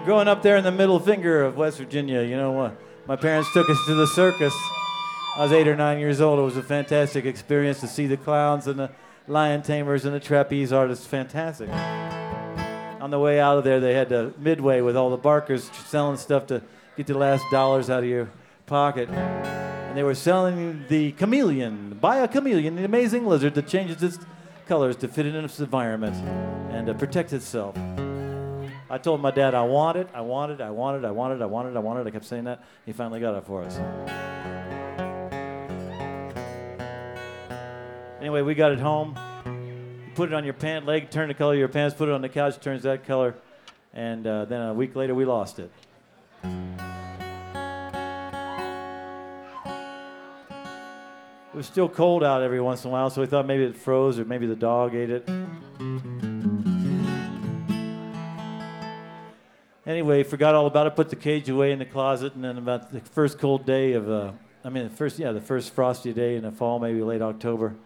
Growing up there in the middle finger of West Virginia, you know, my parents took us to the circus. I was 8 or 9 years old. It was a fantastic experience to see the clowns and the lion tamers and the trapeze artists. Fantastic. On the way out of there, they had Midway with all the barkers selling stuff to get the last dollars out of your pocket. And they were selling the chameleon. Buy a chameleon, the amazing lizard that changes its colors to fit in its environment and protect itself. I told my dad, I want it. I kept saying that. He finally got it for us. Anyway, we got it home. You put it on your pant leg, turn the color of your pants, put it on the couch, turns that color. And then a week later, we lost it. It was still cold out every once in a while, so we thought maybe it froze or maybe the dog ate it. Anyway, forgot all about it, put the cage away in the closet, and then about the first cold day of, the first frosty day in the fall, maybe late October,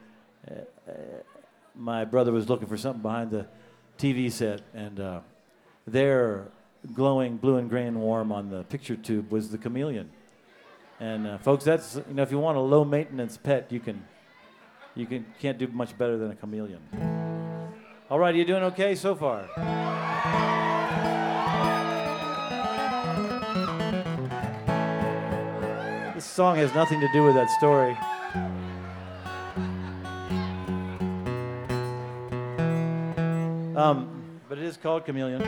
my brother was looking for something behind the TV set, and there, glowing blue and gray and warm on the picture tube was the chameleon. And folks, that's, you know, if you want a low-maintenance pet, you can't do much better than a chameleon. All right, are you doing okay so far? This song has nothing to do with that story. But it is called Chameleon.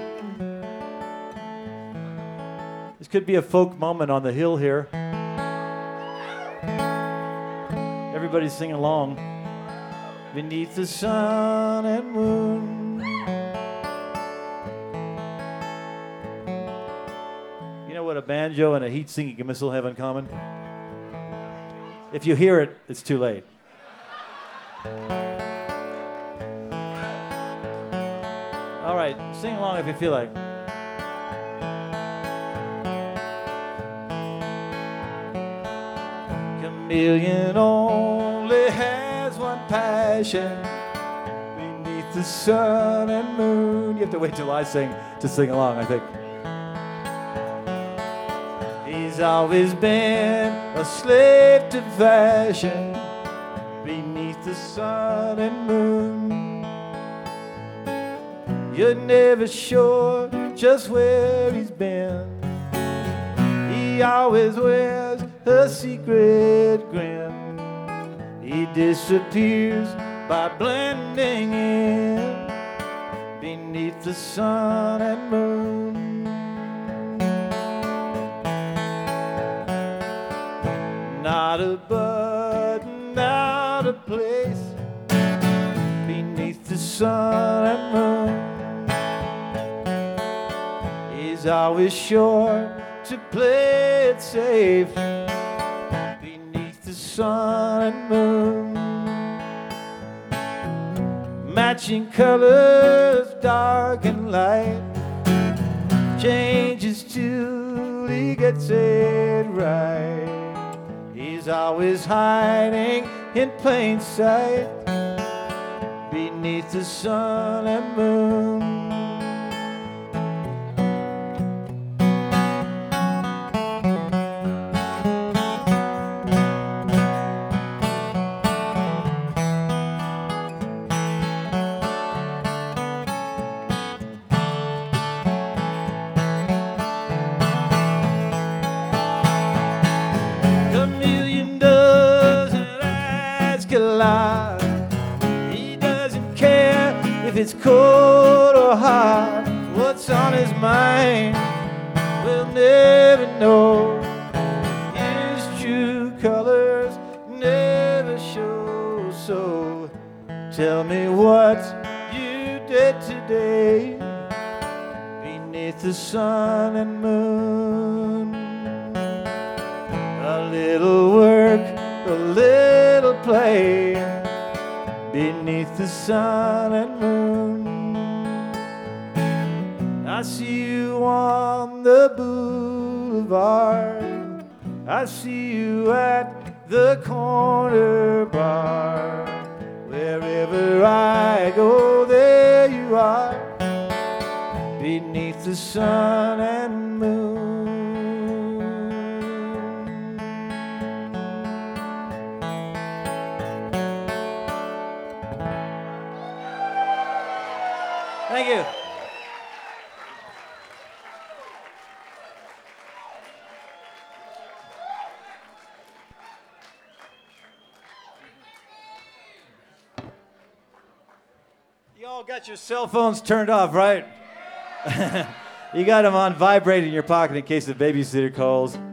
This could be a folk moment on the hill here. Everybody's singing along. Beneath the sun and moon. You know what a banjo and a heat-sinking missile have in common? If you hear it, it's too late. All right, sing along if you feel like. Chameleon only has one passion. Beneath the sun and moon. You have to wait till I sing to sing along, I think. He's always been a slave to fashion. Beneath the sun and moon. You're never sure just where he's been. He always wears a secret grin. He disappears by blending in beneath the sun and moon. Not a button out of place beneath the sun and moon. He's always sure to play it safe beneath the sun and moon. Matching colors, dark and light, changes till he gets it right. He's always hiding in plain sight beneath the sun and moon. He doesn't care if it's cold or hot. What's on his mind, we'll never know. His true colors never show. So tell me what you did today beneath the sun and moon. A little work, a little play beneath the sun and moon. I see you on the boulevard. I see you at the corner bar. Wherever I go, there you are beneath the sun and moon. Thank you. You all got your cell phones turned off, right? You got them on vibrate in your pocket in case the babysitter calls.